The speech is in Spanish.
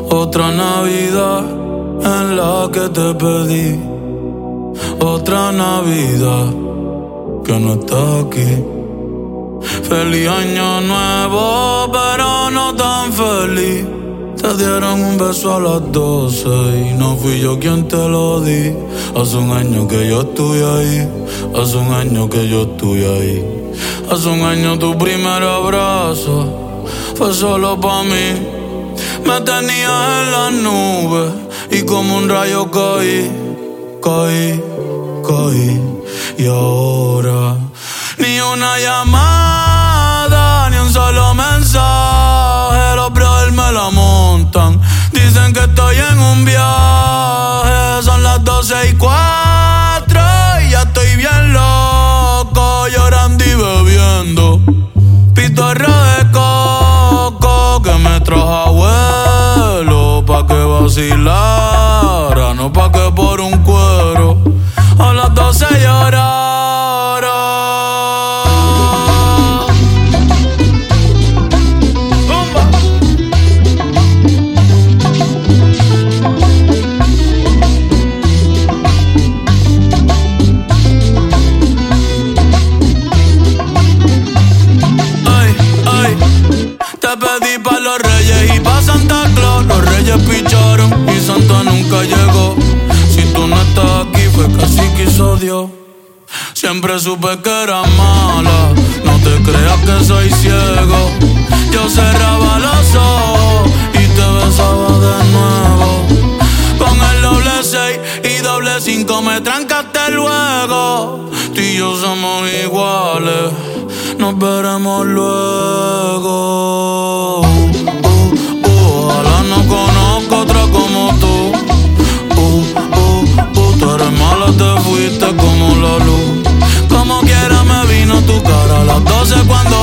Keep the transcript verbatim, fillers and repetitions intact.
Otra Navidad en la que te pedí. Otra Navidad que no estás aquí. Feliz año nuevo, pero no tan feliz. Te dieron un beso a las doce y no fui yo quien te lo di. Hace un año que yo estoy ahí. Hace un año que yo estoy ahí. Hace un año tu primer abrazo fue solo pa' mí. Me tenías en las nubes y como un rayo caí, caí, caí. Y ahora ni una llamada, ni un solo mensaje. Los brothers me la montan, dicen que estoy en un viaje. Son las doce y cuatro y ya estoy bien loco, llorando y bebiendo pitorro de coco que me trajo abuelo pa' que vacilara, no pa' que por un cuero a las doce llorara. Te pedí pa' los reyes y pa' Santa Claus. Los reyes picharon y Santa nunca llegó. Si tú no estás aquí fue que así quiso Dios. Siempre supe que era mala, no te creas que soy ciego. Yo cerraba los ojos y te besaba de nuevo. Con el doble seis y doble cinco me trancaste luego. Tú y yo somos iguales, nos veremos luego. Uh, uh, ojalá no conozca otra como tú. Uh, uh, uh, tú eres mala, te fuiste como la luz. Como quiera me vino tu cara a las doce cuando